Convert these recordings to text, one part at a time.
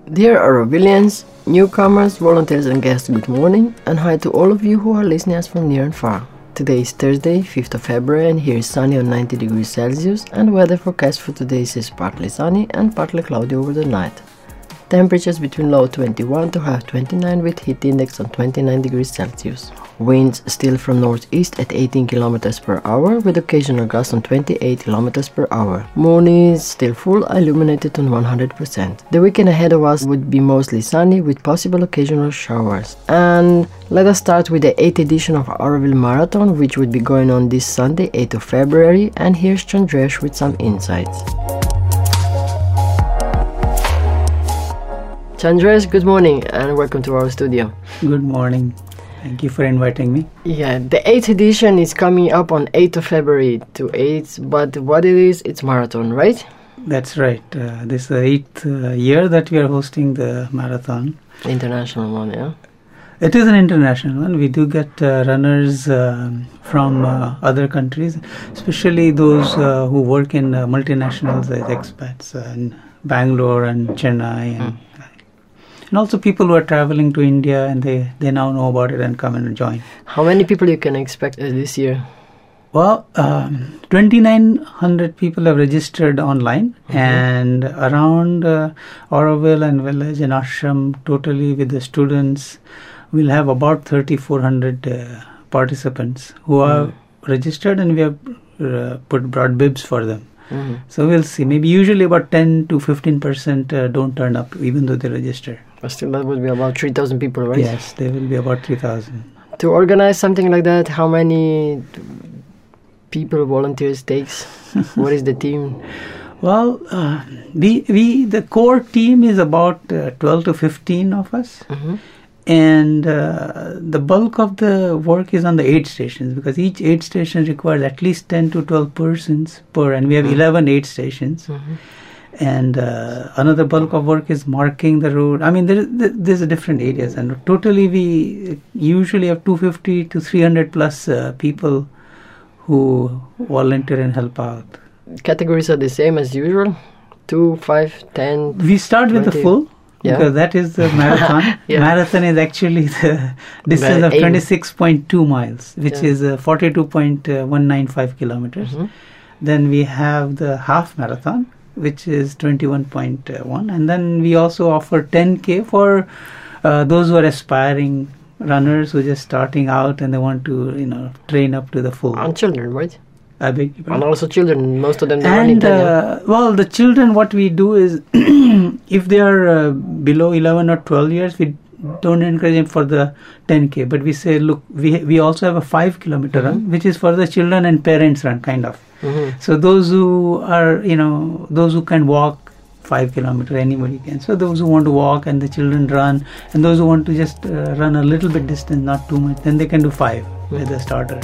Dear Aurovilians, newcomers, volunteers and guests, good morning, and hi to all of you who are listening us from near and far. Today is Thursday, 5th of February, and here is sunny on 90 degrees Celsius, and weather forecast for today is partly sunny and partly cloudy over the night. Temperatures between low 21 to high 29 with heat index on 29 degrees Celsius. Winds still from northeast at 18 km per hour with occasional gusts on 28 km per hour. Moon is still full, illuminated on 100%. The weekend ahead of us would be mostly sunny with possible occasional showers. And let us start with the 8th edition of Auroville Marathon, which would be going on this Sunday, 8th of February, and here's Chandresh with some insights. Chandresh, good morning and welcome to our studio. Good morning. Thank you for inviting me. Yeah, the 8th edition is coming up on 8th of February to 8th, but what it is, it's marathon, right? That's right. This is the 8th year that we are hosting the marathon. International one, yeah? It is an international one. We do get runners from other countries, especially those who work in multinationals as expats in Bangalore and Chennai and also people who are traveling to India and they now know about it and come and join. How many people you can expect this year? Well, 2,900 people have registered online, and around Auroville and village and ashram, totally with the students, we'll have about 3,400 participants who are registered, and we have brought bibs for them. So we'll see. Maybe usually about 10 to 15% don't turn up, even though they register. But still, that would be about 3,000 people, right? Yes, there will be about 3,000. To organize something like that, how many people, volunteers takes? What is the team? Well, the core team is about 12 to 15 of us. And the bulk of the work is on the aid stations, because each aid station requires at least 10 to 12 persons per, and we have 11 aid stations. And another bulk of work is marking the road. I mean, there's different areas, and totally we usually have 250 to 300 plus people who volunteer and help out. Categories are the same as usual? 2, 5, 10? We start 20. With the full. Yeah. Because that is the marathon. Marathon is actually the distance of 26.2 miles, which is 42.195 kilometers. Then we have the half marathon, which is 21.1. And then we also offer 10K for those who are aspiring runners who are just starting out and they want to, train up to the full. And children, right? I beg your pardon? And also children, most of them. And well, the children, what we do is, if they are below 11 or 12 years, we don't encourage them for the 10K. But we say, look, we also have a 5 kilometer run, which is for the children and parents run, kind of. So those who are, those who can walk 5 kilometer, anybody can. So those who want to walk and the children run, and those who want to just run a little bit distance, not too much, then they can do 5 with the starter.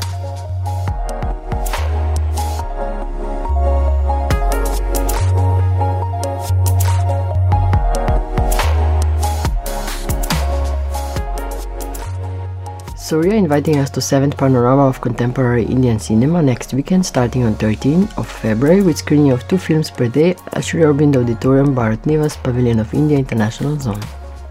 Surya inviting us to 7th Panorama of Contemporary Indian Cinema next weekend, starting on 13th of February with screening of 2 films per day at Sri Aurobindo Auditorium, Bharat Niwas, Pavilion of India International Zone.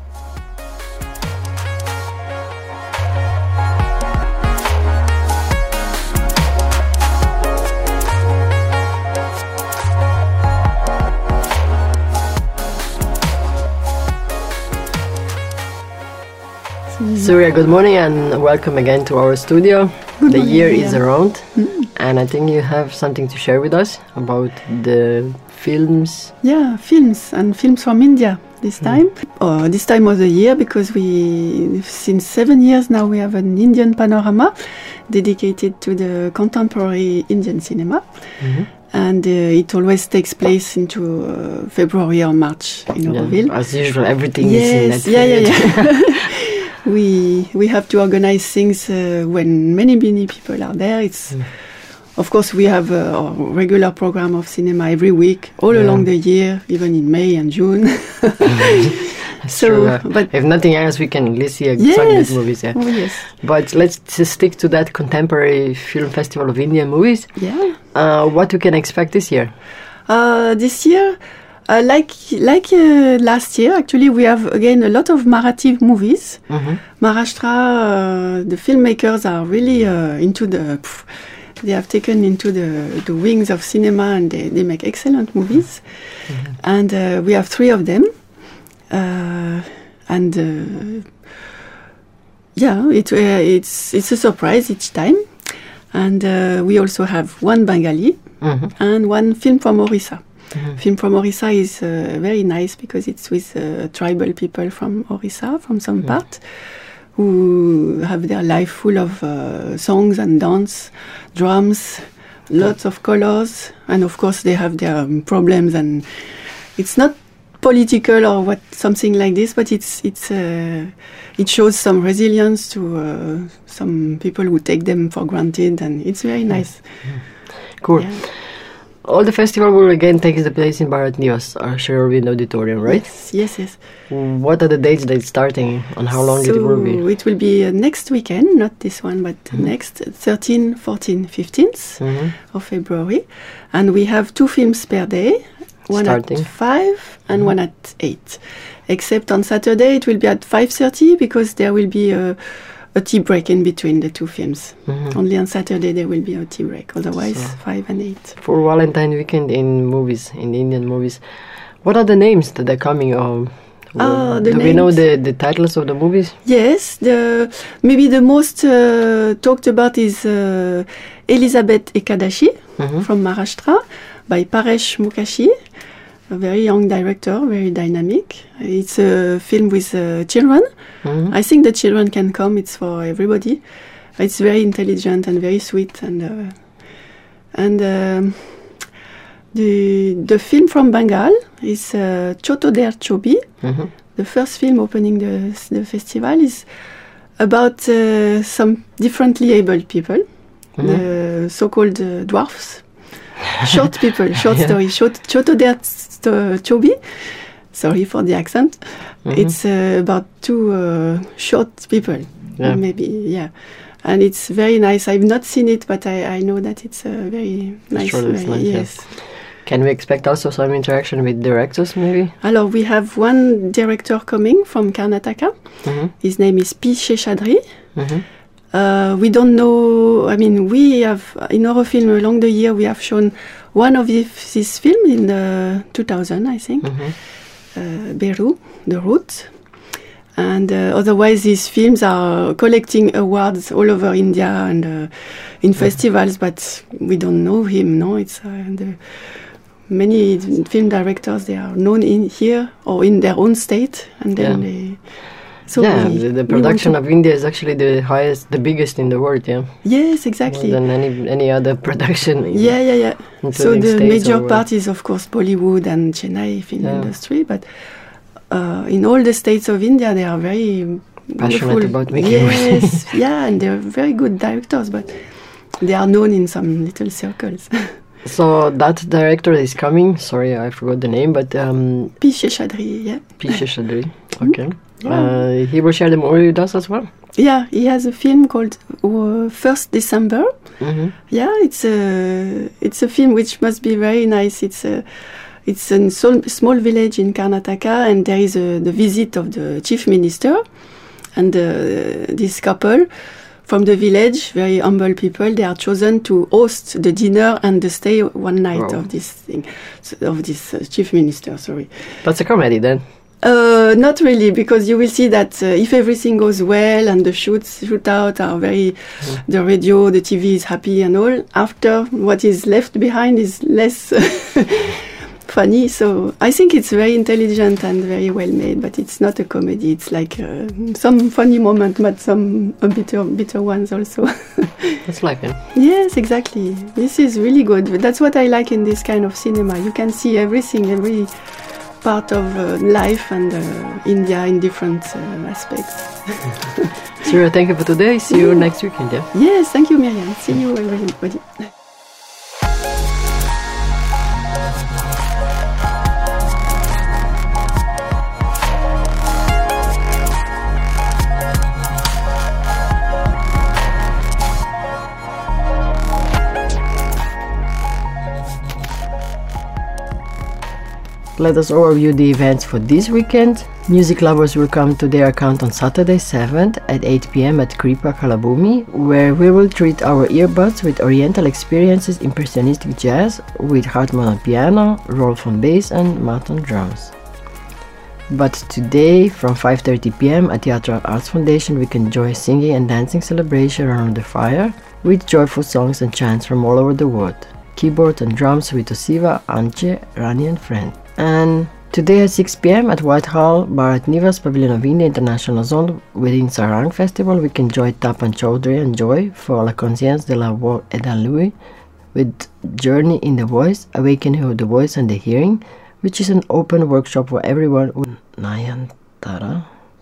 Surya, good morning and welcome again to our studio. The year is around, and I think you have something to share with us about the films. Yeah, films from India this time. This time of the year, because since 7 years now, we have an Indian panorama dedicated to the contemporary Indian cinema. And it always takes place into February or March in Auroville. As usual, everything is in that period. We have to organize things when many people are there. Of course, we have a regular program of cinema every week, all along the year, even in May and June. But if nothing else, we can at least see some good movies. Yeah. Oh, yes. But let's just stick to that Contemporary Film Festival of Indian Movies. Yeah. What we can expect this year? This year, Like last year, actually, we have again a lot of Marathi movies. Maharashtra, the filmmakers are really into the. They have taken into the wings of cinema, and they make excellent movies. And we have 3 of them. It's a surprise each time. And we also have 1 Bengali and 1 film from Orissa. Film from Orissa is very nice because it's with tribal people from Orissa, from some part, who have their life full of songs and dance, drums, lots of colors, and of course they have their problems. And it's not political or something like this, but it shows some resilience to some people who take them for granted, and it's very nice. Cool. Yeah. All the festival will again take place in Bharat Nivas, our Sherwin Auditorium, right? Yes. What are the dates that it's starting, and how long it will be? It will be next weekend, not this one, but next, 13, 14, 15th of February. And we have 2 films per day, one starting at 5 and one at 8. Except on Saturday, it will be at 5:30 because there will be a tea break in between the 2 films. Only on Saturday there will be a tea break, otherwise 5 and 8. For Valentine weekend in movies, in Indian movies, what are the names that are coming? Do we know the titles of the movies? Yes, maybe the most talked about is Elizabeth Ekadashi from Maharashtra by Paresh Mukherjee, a very young director, very dynamic. It's a film with children. I think the children can come. It's for everybody. It's very intelligent and very sweet. And the film from Bengal is Choto Der Chobi. The first film opening the festival is about some differently abled people, the so-called dwarfs. Short people, short story. Choto Der Chobi. Sorry for the accent. It's about 2 short people, maybe, and it's very nice. I've not seen it, but I know that it's very nice. Sure, it's nice. Yes. Can we expect also some interaction with directors, maybe? Alors, we have 1 director coming from Karnataka. His name is P. Sheshadri. We don't know. I mean, we have in our film along the year we have shown one of his films in 2000, I think, Beru, The Route, and otherwise these films are collecting awards all over India and in festivals, but we don't know him. No, it's many film directors, they are known in here or in their own state, and then they. So the production of India is actually the biggest in the world, Yes, exactly. More than any other production. So the major part is, of course, Bollywood and Chennai film industry, but in all the states of India, they are very passionate about making movies. And they're very good directors, but they are known in some little circles. So that director is coming. Sorry, I forgot the name, but P. Sheshadri, P. Sheshadri, okay. He will share the movie with us as well. Yeah, he has a film called 1st December. It's a film which must be very nice. It's a small village in Karnataka, and there is the visit of the chief minister, and this couple from the village, very humble people, they are chosen to host the dinner and the stay one night of this thing, of this chief minister. Sorry, that's a comedy then. Not really, because you will see that if everything goes well and the shootout are very, the radio, the TV is happy and all, after what is left behind is less funny. So I think it's very intelligent and very well made, but it's not a comedy. It's like some funny moment, but some bitter ones also. That's like it. Yes, exactly. This is really good. That's what I like in this kind of cinema. You can see everything, every part of life and India in different aspects. Surya, thank you for today. See you next weekend. Yes, thank you, Miriam. See you, everybody. let us overview the events for this weekend. Music lovers will come to their account on Saturday 7th at 8 p.m. at Kripa Kalabumi, where we will treat our earbuds with oriental experiences, impressionistic jazz with Hartmann on piano, Rolf on bass and Matt on drums. But today, from 5:30 p.m. at Teatro Arts Foundation, we can enjoy singing and dancing celebration around the fire with joyful songs and chants from all over the world. Keyboard and drums with Osiva, Anche, Rani and friends. And today at 6 p.m. at Whitehall, Bharat Niwas, Pavilion of India International Zone within Sarang Festival, we can enjoy Tapan Chaudhary and Joy for La Conscience de la Voix et de l'Ouïe with Journey in the Voice, Awakening of the Voice and the Hearing, which is an open workshop for everyone with Nayantara.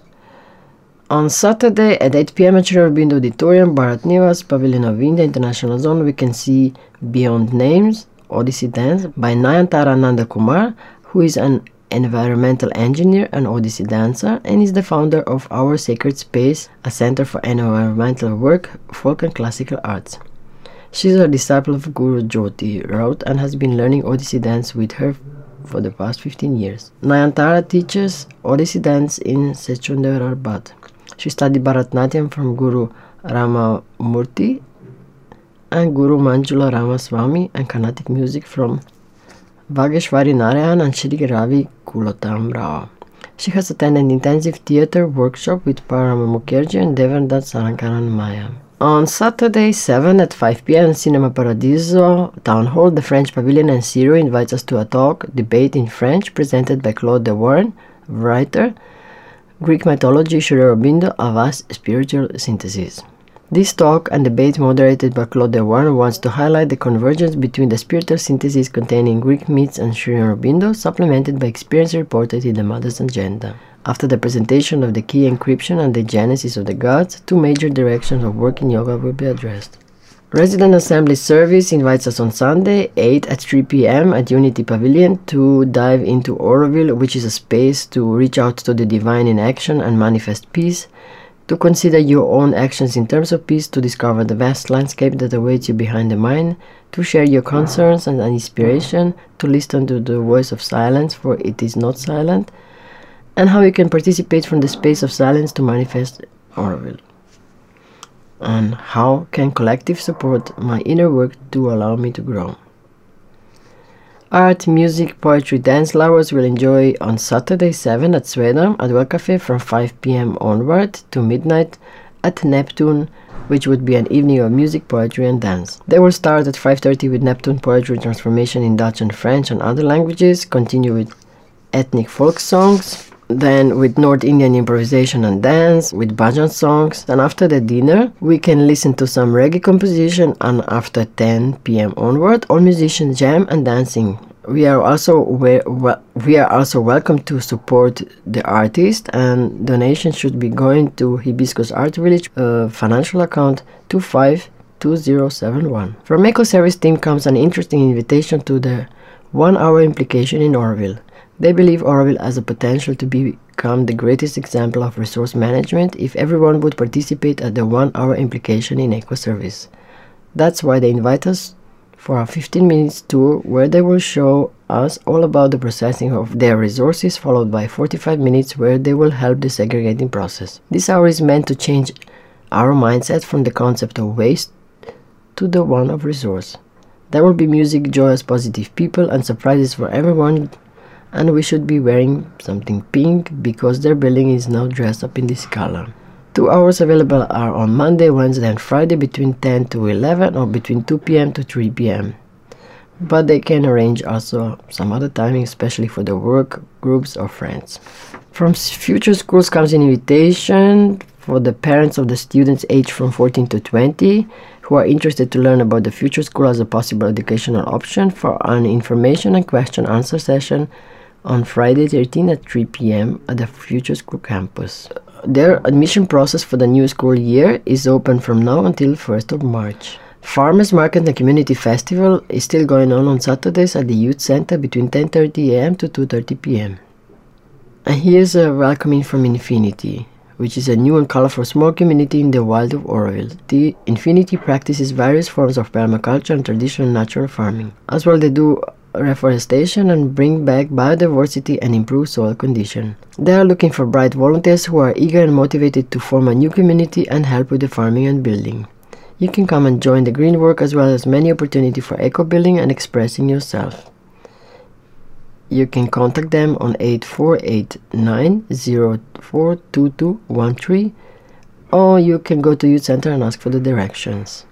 On Saturday at 8 p.m. at Sri Aurobindo Auditorium, Bharat Niwas, Pavilion of India International Zone, we can see Beyond Names, Odyssey Dance by Nayantara Nandakumar, who is an environmental engineer and Odyssey dancer and is the founder of Our Sacred Space, a center for environmental work, folk and classical arts. She is a disciple of Guru Jyoti Raut and has been learning Odyssey dance with her for the past 15 years. Nayantara teaches Odyssey dance in Secunderabad. She studied Bharatanatyam from Guru Ramamurthy and Guru Manjula Ramaswamy and Carnatic music from Vageshwari Narayan and Shri Ravi Kulotam Rao. She has attended intensive theatre workshop with Parama Mukherjee and Devandat Sarankaran Maya. On Saturday 7 at 5 p.m. Cinema Paradiso Town Hall, the French Pavilion and Ciro invites us to a talk, debate in French, presented by Claude de Warren, writer, Greek mythology, Sri Aurobindo, a vast spiritual synthesis. This talk and debate, moderated by Claude de Warren, wants to highlight the convergence between the spiritual synthesis containing Greek myths and Sri Aurobindo, supplemented by experience reported in the Mother's Agenda. After the presentation of the key encryption and the genesis of the gods, two major directions of work in yoga will be addressed. Resident Assembly Service invites us on Sunday, 8 at 3 p.m. at Unity Pavilion to dive into Auroville, which is a space to reach out to the divine in action and manifest peace, to consider your own actions in terms of peace, to discover the vast landscape that awaits you behind the mind, to share your concerns and inspiration, to listen to the voice of silence, for it is not silent, and how you can participate from the space of silence to manifest Auroville. And how can collective support my inner work to allow me to grow? Art, music, poetry, dance lovers will enjoy on Saturday 7 at Sweden at Well Cafe from 5 p.m. onward to midnight at Neptune, which would be an evening of music, poetry and dance. They will start at 5:30 with Neptune poetry transformation in Dutch and French and other languages, continue with ethnic folk songs, then with North Indian improvisation and dance, with bhajan songs. And after the dinner, we can listen to some reggae composition, and after 10 p.m. onward, all musicians jam and dancing. We are also welcome to support the artist, and donations should be going to Hibiscus Art Village, financial account 252071. From Eco Service team comes an interesting invitation to the 1 hour implication in Auroville. They believe Auroville has the potential to become the greatest example of resource management if everyone would participate at the 1 hour implication in Eco Service. That's why they invite us for a 15 minutes tour where they will show us all about the processing of their resources, followed by 45 minutes where they will help the segregating process. This hour is meant to change our mindset from the concept of waste to the one of resource. There will be music, joyous, positive people and surprises for everyone, and we should be wearing something pink because their building is now dressed up in this color. 2 hours available are on Monday, Wednesday and Friday between 10 to 11 or between 2 p.m. to 3 p.m. But they can arrange also some other timing, especially for the work groups or friends. From Future Schools comes an invitation for the parents of the students aged from 14 to 20 who are interested to learn about the Future School as a possible educational option for an information and question answer session on Friday 13 at 3 p.m. at the Future School campus. Their admission process for the new school year is open from now until 1st of March. Farmers Market and Community Festival is still going on Saturdays at the Youth Center between 10:30 a.m. to 2:30 p.m. And here's a welcoming from Infinity, which is a new and colorful small community in the wild of Auroville. The Infinity practices various forms of permaculture and traditional natural farming. As well, they do reforestation and bring back biodiversity and improve soil condition. They are looking for bright volunteers who are eager and motivated to form a new community and help with the farming and building. You can come and join the green work as well as many opportunities for eco-building and expressing yourself. You can contact them on 8489042213, or you can go to Youth Center and ask for the directions.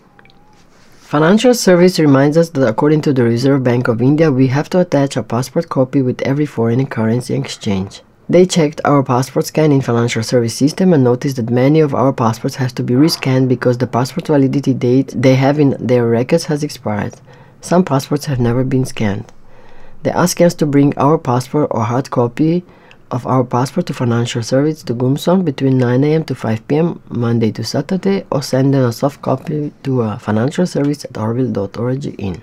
Financial Service reminds us that according to the Reserve Bank of India, we have to attach a passport copy with every foreign currency exchange. They checked our passport scan in Financial Service system and noticed that many of our passports have to be rescanned because the passport validity date they have in their records has expired. Some passports have never been scanned. They ask us to bring our passport or hard copy of our passport to Financial Service to Gumson between 9 a.m. to 5 p.m. Monday to Saturday, or send them a soft copy to Financial Service at orville.org in.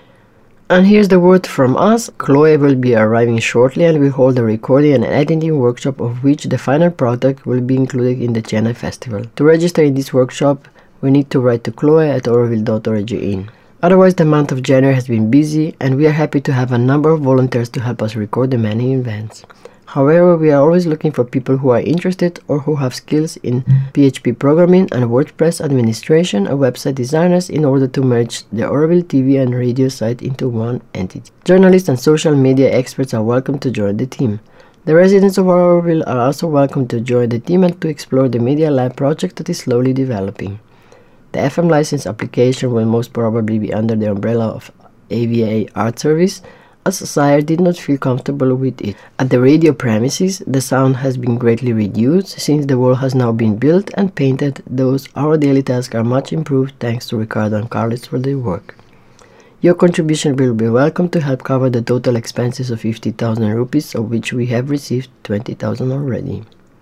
And here's the word from us. Chloe will be arriving shortly and will hold a recording and editing workshop of which the final product will be included in the Chennai Festival. To register in this workshop, we need to write to Chloe at orville.org in. Otherwise, the month of January has been busy and we are happy to have a number of volunteers to help us record the many events. However, we are always looking for people who are interested or who have skills in PHP programming and WordPress administration or website designers in order to merge the Orville TV and radio site into one entity. Journalists and social media experts are welcome to join the team. The residents of Orville are also welcome to join the team and to explore the Media Lab project that is slowly developing. The FM license application will most probably be under the umbrella of AVA Art Service, as Sire did not feel comfortable with it. At the radio premises, the sound has been greatly reduced since the wall has now been built and painted, thus our daily tasks are much improved thanks to Ricardo and Carlos for their work. Your contribution will be welcome to help cover the total expenses of 50,000 rupees, of which we have received 20,000 already.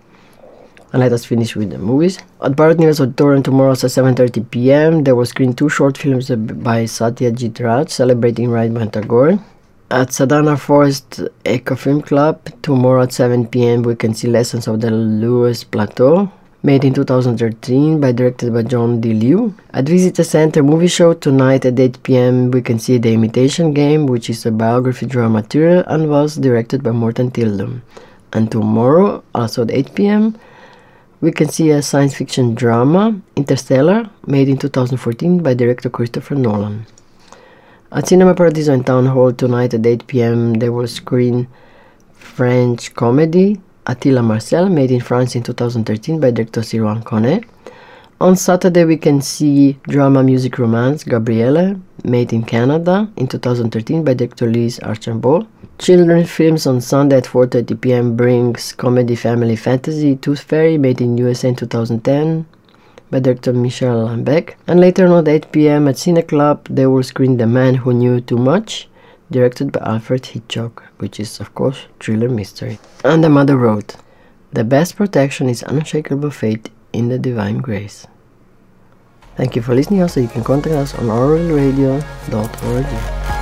And let us finish with the movies. At Bharat Nivas Auditorium tomorrow at 7:30 p.m. there will screen 2 short films by Satyajit Raj celebrating Rabindranath Tagore. At Sadhana Forest Eco Film Club, tomorrow at 7 p.m. we can see Lessons of the Lewis Plateau, made in 2013 directed by John D. Liu. At Visitor Center Movie Show, tonight at 8 p.m. we can see The Imitation Game, which is a biography drama material and was directed by Morten Tildum. And tomorrow, also at 8 p.m., we can see a science fiction drama, Interstellar, made in 2014 by director Christopher Nolan. At Cinema Paradiso in Town Hall tonight at 8 p.m. they will screen French comedy Attila Marcel, made in France in 2013 by director Sylvain Connet. On Saturday we can see drama music romance Gabrielle, made in Canada in 2013 by director Louise Archambault. Children's films on Sunday at 4:30 p.m. brings comedy family fantasy Tooth Fairy, made in USA in 2010 by director Michel Lambec. And later on at 8 p.m. at Cine Club they will screen The Man Who Knew Too Much, directed by Alfred Hitchcock, which is of course thriller mystery. And The Mother wrote, "The best protection is unshakable faith in the divine grace." Thank you for listening. Also, you can contact us on orvilleradio.org.